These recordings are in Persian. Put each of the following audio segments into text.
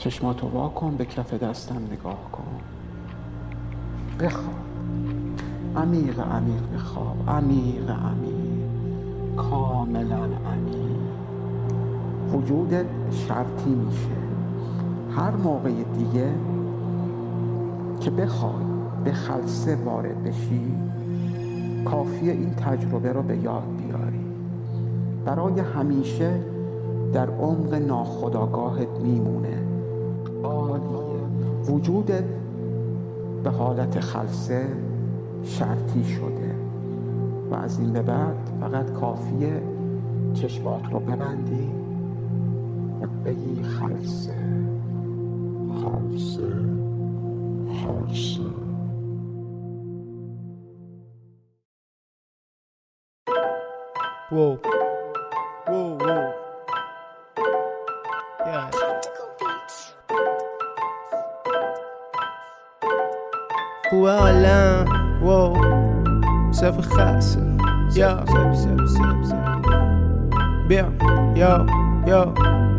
چشماتو وا کن، به کف دستم نگاه کن. بخواب، عمیق عمیق بخواب، عمیق عمیق، کاملا عمیق. وجودت شرطی میشه هر موقع دیگه که بخوای به خلسه وارد بشی، کافیه این تجربه رو به یاد بیاری. برای همیشه در عمق ناخودآگاهت میمونه. عالیه. وجودت به حالت خلسه شرطی شده و از این به بعد فقط کافیه چشمات رو ببندی و بگی خلسه خلسه خلسه. Whoa, whoa, whoa. Yeah. خوبه عالم واو صف خاصه یا بیا یا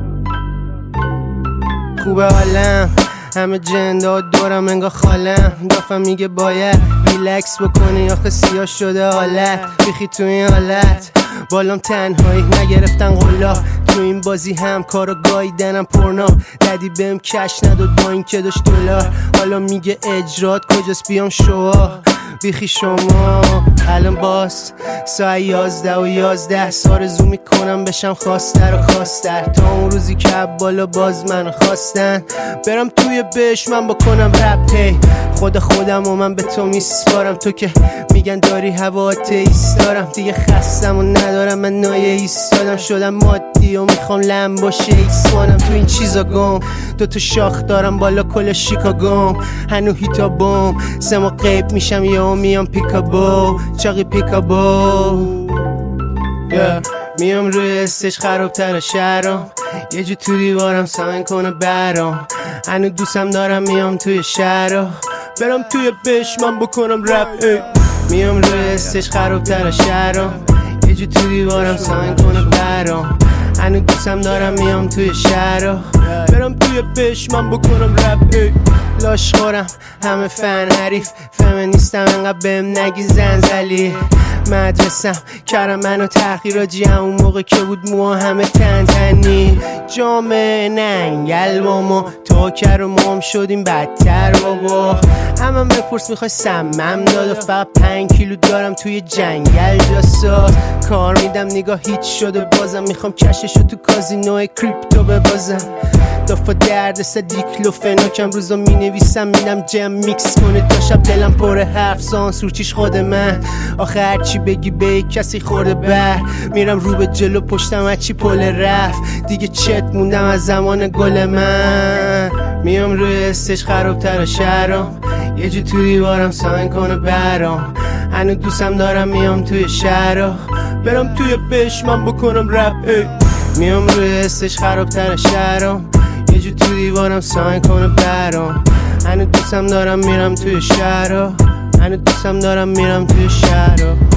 خوبه عالم همه جنداد دورم انگار خالم دافم میگه باید ریلکس بکنی آخه سیاه شده حالت بیخی تو این حالت بالام تنهایی نگرفتن قلا تو این بازی هم کارو گاییدنم پرنا ددی بهم کش نداد با این که داشت دلار حالا میگه اجرات کجاست بیام شوا بیخی شما الان باز ساعت 11 آرزو میکنم بشم خواستر و خواستر تا اون روزی که بالا باز من خواستن برم توی بهش من بکنم رپ هی خودم و من به تو میسپارم تو که میگن داری هوا ایستارم دیگه خستم و ندارم من نایه ایستادم شدم مادی و میخوام لم باشه ایسوانم تو این چیزا گم دوتا شاخ دارم بالا کل شیکاگوم هنو هیتا بوم سما قیب میشم یا میام پیکابو چاقی پیکابو میام روی استش خرابتر شهرام یه جو تو دیوارم ساین کنه برام هنو دوستم دارم میام توی شهرام برم توی بش من بکنم رپ میام روی استش خرابتر شهرام یه جو تو دیوارم ساین کنه برام هنو دوستم دارم میام توی شهرام برم توی بش من بکنم رپ لاش خورم همه فن حریف فمینیستم انقدر بهم نگی زنزلی مدرسم کردم منو تحقیراجی همون موقع که بود موها همه تنی جامعه ننگل با ما تا کر و مام شدیم بدتر بابا همم بپرس میخوای سمم داد و فقط 5 کیلو دارم توی جنگل جاساز کار میدم نگاه هیچ شده بازم میخوام کششو تو کازینو کریپتو ببازم دافا درد دیکلوفناکم روزا مینویسم میدم جم میکس کنه تا شب دلم پر حرف سانسورچیش خود من آخه هرچی بگی به کسی خورده بر میرم رو به جلو پشتم هرچی پل رفت دیگه چت موندم از زمان گل من میام روی استش خرابتر شهرام یه جو تو دیوارم ساین کنه برام هنو دوستم دارم میام توی شهرام برم توی بش من بکنم رپ میام روی استش خرابتر شهرام یه جو تو دیوارم ساین کنه برام هنو دوستم دارم میرم توی شهرام هنو دوستم دارم میرم توی شهرام